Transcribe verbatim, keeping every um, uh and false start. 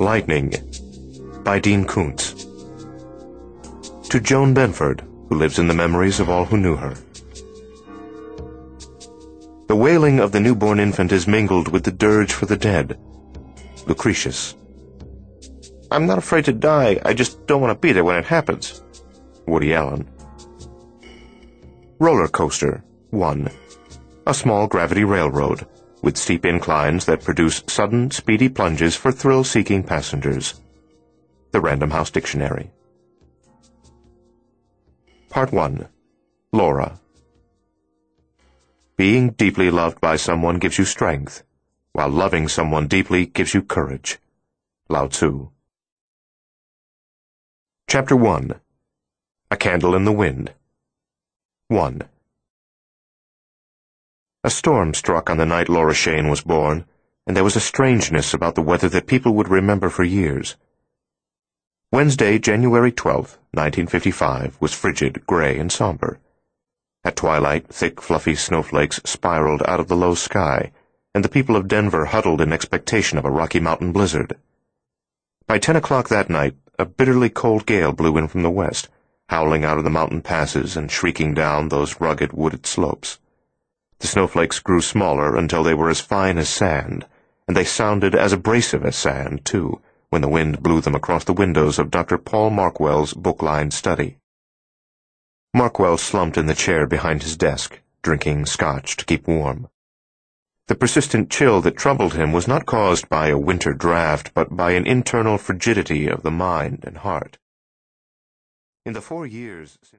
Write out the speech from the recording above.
Lightning by Dean Koontz. To Joan Benford, who lives in the memories of all who knew her. The wailing of the newborn infant is mingled with the dirge for the dead. Lucretius. I'm not afraid to die, I just don't want to be there when it happens. Woody Allen. Roller Coaster one. A small gravity railroad, with steep inclines that produce sudden, speedy plunges for thrill-seeking passengers. The Random House Dictionary. Part one. Laura. Being deeply loved by someone gives you strength, while loving someone deeply gives you courage. Lao Tzu. Chapter one. A Candle in the Wind. one. A storm struck on the night Laura Shane was born, and there was a strangeness about the weather that people would remember for years. Wednesday, January twelfth, nineteen fifty-five, was frigid, gray, and somber. At twilight, thick, fluffy snowflakes spiraled out of the low sky, and the people of Denver huddled in expectation of a Rocky Mountain blizzard. By ten o'clock that night, a bitterly cold gale blew in from the west, howling out of the mountain passes and shrieking down those rugged, wooded slopes. The snowflakes grew smaller until they were as fine as sand, and they sounded as abrasive as sand, too, when the wind blew them across the windows of Doctor Paul Markwell's book-lined study. Markwell slumped in the chair behind his desk, drinking scotch to keep warm. The persistent chill that troubled him was not caused by a winter draft, but by an internal frigidity of the mind and heart. In the four years since